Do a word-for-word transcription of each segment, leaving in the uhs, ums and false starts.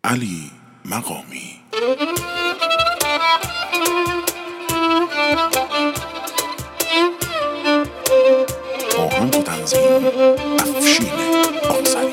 علی مقامی. آهنگ و تنظیم افشین آذری.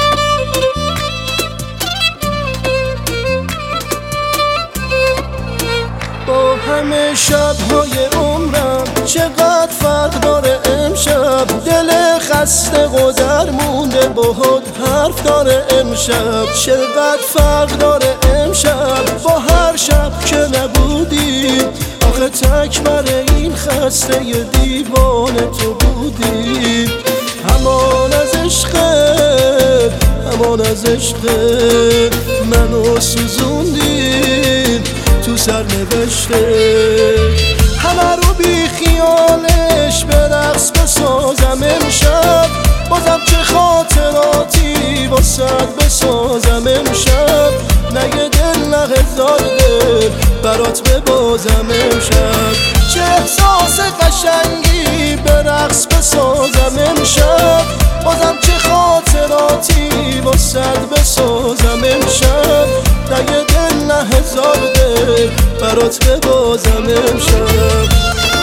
با همه شب‌های عمرم چقدر فرق داره امشب، دل خسته و درمونده باهات حرف داره امشب. چقدر فرق داره امشب با هر شب که نبودی، آخه تک بر این خسته ی دیوانه تو بودی. همان از عشقت، همان از عشقت منو سوزوندی تو سر نوشته. همه رو بی خیالش به رقص بسازم امشب، بازم چه خاطراتی واسد بسازم امشب. نه یه دل نه هزار دل برات ببازم امشب. چه احساس قشنگی به رقص بسازم امشب، بازم چه خاطراتی واسد بسازم امشب. نه یه دل نه هزار دل برات ببازم امشب.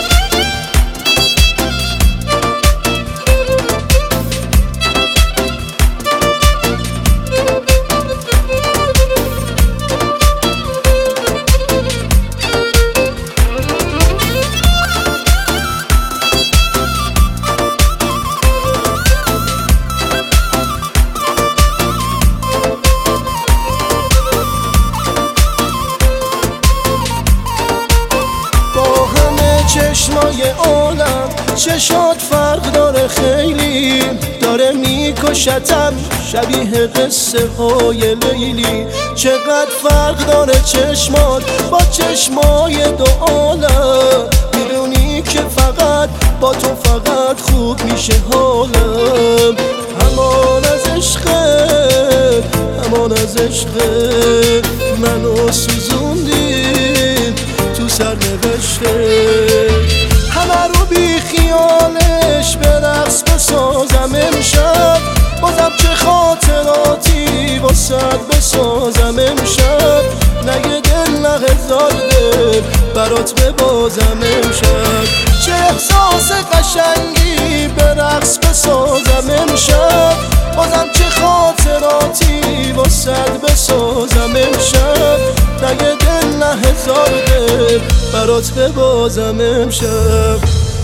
چشمای عالم چشات فرق داره خیلی، داره میکشتم شبیه قصه های لیلی. چقدر فرق داره چشمات با چشمای دو عالم، میدونی که فقط با تو فقط خوب میشه حالم. همان از عشقت، همان از عشقت منو سوزوندی تو سر نوشته. همه رو بی خیالش به رقص بسازم امشب، بازم چه خاطراتی واسد بسازم امشب. نه یه دل نه هزار دل برات ببازم امشب. چه احساس قشنگی به رقص بسازم امشب، بازم چه خاطراتی واسد بسازم امشب. نه یه دل نه هزار دل برات ببازم امشب.